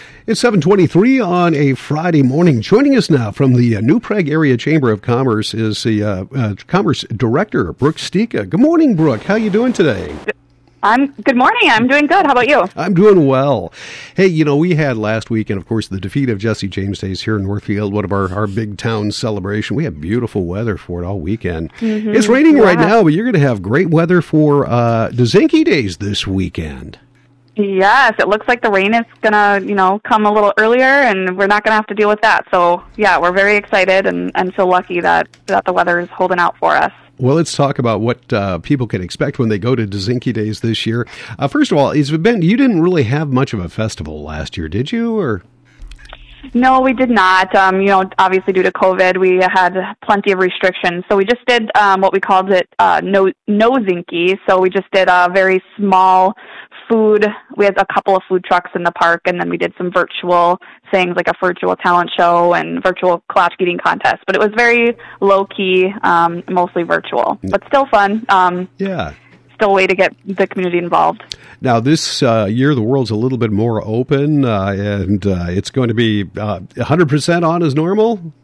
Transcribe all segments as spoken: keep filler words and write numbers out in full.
It's seven twenty-three on a Friday morning. Joining us now from the uh, New Prague Area Chamber of Commerce is the uh, uh, Commerce Director, Brooke Stika. Good morning, Brooke. How are you doing today? I'm good morning. I'm doing good. How about you? I'm doing well. Hey, you know, we had last weekend, of course, the defeat of Jesse James Days here in Northfield, one of our, our big town celebration. We had beautiful weather for it all weekend. Mm-hmm. It's raining yeah. right now, but you're going to have great weather for uh, Dozinki Days this weekend. Yes, it looks like the rain is going to, you know, come a little earlier, and we're not going to have to deal with that. So, yeah, we're very excited and, and feel lucky that, that the weather is holding out for us. Well, let's talk about what uh, people can expect when they go to Dozinki Days this year. Uh, first of all, is Ben, you didn't really have much of a festival last year, did you? Or No, we did not. Um, you know, obviously due to COVID, we had plenty of restrictions. So we just did um, what we called it uh, no Nozinki. So we just did a very small food. We had a couple of food trucks in the park, and then we did some virtual things like a virtual talent show and virtual collage eating contest. But it was very low key, um, mostly virtual, but still fun. Um, yeah. Still a way to get the community involved. Now, this uh, year, the world's a little bit more open, uh, and uh, it's going to be uh, one hundred percent on as normal?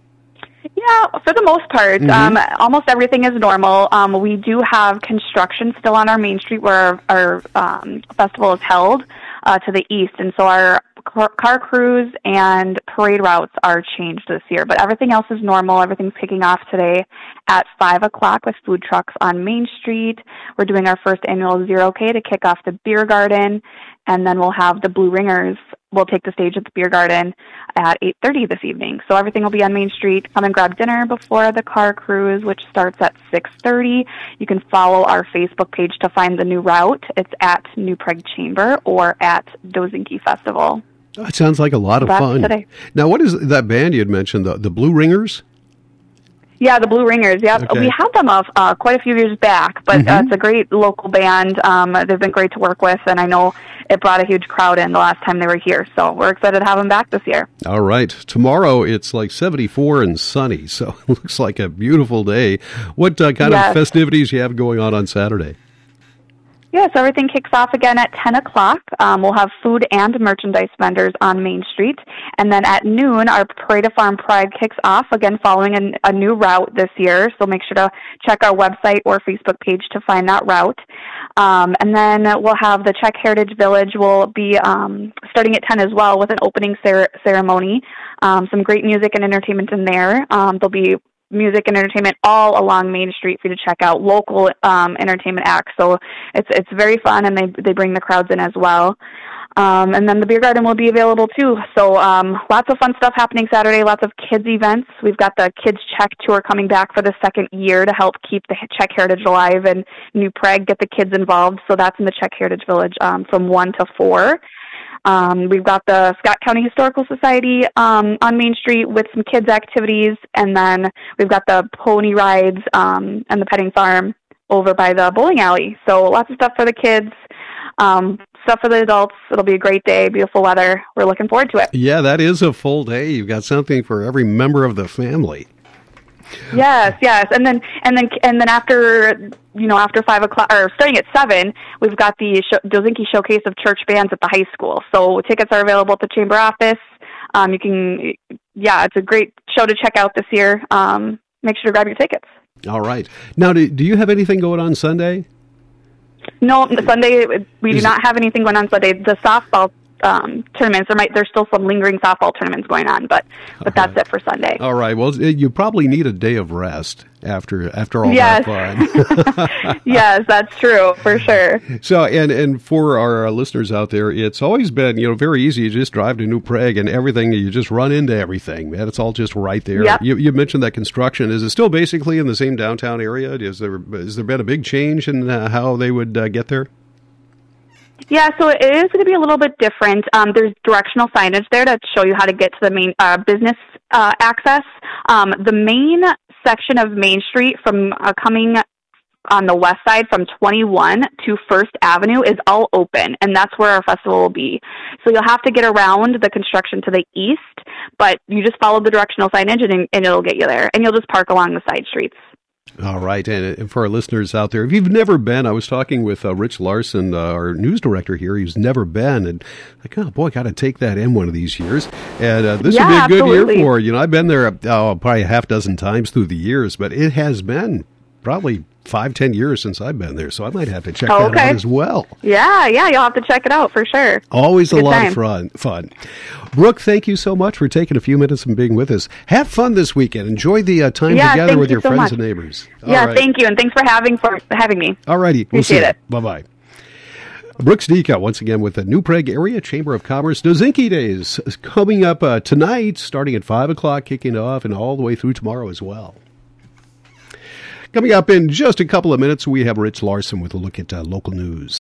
Yeah, for the most part. Mm-hmm. Um, almost everything is normal. Um, we do have construction still on our main street where our, our um, festival is held uh, to the east, and so our car crews and parade routes are changed this year, but everything else is normal. Everything's kicking off today at five o'clock with food trucks on Main Street. We're doing our first annual Zero K to kick off the beer garden, and then we'll have the Blue Ringers. We'll take the stage at the beer garden at eight thirty this evening. So everything will be on Main Street. Come and grab dinner before the car cruise, which starts at six thirty. You can follow our Facebook page to find the new route. It's at New Prague Chamber or at Dozinki Festival. Oh, it sounds like a lot of That's fun. Today. Now, what is that band you had mentioned, the, the Blue Ringers? Yeah, the Blue Ringers. Yeah, okay. We had them off uh, quite a few years back, but mm-hmm. uh, it's a great local band. Um, they've been great to work with, and I know it brought a huge crowd in the last time they were here. So we're excited to have them back this year. All right. Tomorrow it's like seventy-four and sunny, so it looks like a beautiful day. What uh, kind yes. of festivities you have going on on Saturday? Yeah, so everything kicks off again at ten o'clock. Um, we'll have food and merchandise vendors on Main Street. And then at noon, our Parade of Farm Pride kicks off, again following an, a new route this year. So make sure to check our website or Facebook page to find that route. Um, and then we'll have the Czech Heritage Village will be um, starting at ten as well with an opening cer- ceremony. Um, some great music and entertainment in there. Um, there'll be music and entertainment all along Main Street for you to check out, local um, entertainment acts. So it's it's very fun, and they they bring the crowds in as well. Um, and then the beer garden will be available too. So um, lots of fun stuff happening Saturday, lots of kids events. We've got the Kids Czech Tour coming back for the second year to help keep the Czech heritage alive and New Prague, get the kids involved. So that's in the Czech Heritage Village um, from one to four. Um, we've got the Scott County Historical Society um, on Main Street with some kids' activities, and then we've got the pony rides um, and the petting farm over by the bowling alley. So lots of stuff for the kids, um, stuff for the adults. It'll be a great day, beautiful weather. We're looking forward to it. Yeah, that is a full day. You've got something for every member of the family. Yes, yes, and then and then and then after you know after five o'clock or starting at seven, we've got the show, Dozinki Showcase of Church Bands at the high school. So tickets are available at the chamber office. Um, you can, yeah, it's a great show to check out this year. Um, make sure to grab your tickets. All right. Now, do, do you have anything going on Sunday? No, Sunday we Is do not have anything going on Sunday. The softball Um, tournaments. There might there's still some lingering softball tournaments going on, but but that's right. It for Sunday. All right. Well, you probably need a day of rest after after all yes. that fun. Yes, that's true for sure. So, and and for our listeners out there, it's always been you know very easy. You just drive to New Prague and everything. You just run into everything, man. It's all just right there. Yep. You you mentioned that construction. Is it still basically in the same downtown area? Is there has there been a big change in uh, how they would uh, get there? Yeah, so it is going to be a little bit different. Um, there's directional signage there to show you how to get to the main uh, business uh, access. Um, the main section of Main Street from uh, coming on the west side from twenty-one to First Avenue is all open, and that's where our festival will be. So you'll have to get around the construction to the east, but you just follow the directional signage, and, and it'll get you there. And you'll just park along the side streets. All right, and for our listeners out there, if you've never been, I was talking with uh, Rich Larson, uh, our news director here. He's never been, and like, oh boy, got to take that in one of these years. And uh, this yeah, would be a good absolutely. year for you know. I've been there oh, probably a half dozen times through the years, but it has been probably five, ten years since I've been there, so I might have to check oh, that okay. out as well. Yeah, yeah, you'll have to check it out for sure. Always a Good lot time. of fun. Fun. Brooke, thank you so much for taking a few minutes and being with us. Have fun this weekend. Enjoy the uh, time yeah, together with you your so friends much. and neighbors. All yeah, right. thank you, and thanks for having for having me. All righty. Appreciate we'll see it. Bye bye. Brooks Dika, once again with the New Prague Area Chamber of Commerce Dozinki Days coming up uh, tonight, starting at five o'clock, kicking off, and all the way through tomorrow as well. Coming up in just a couple of minutes, we have Rich Larson with a look at uh, local news.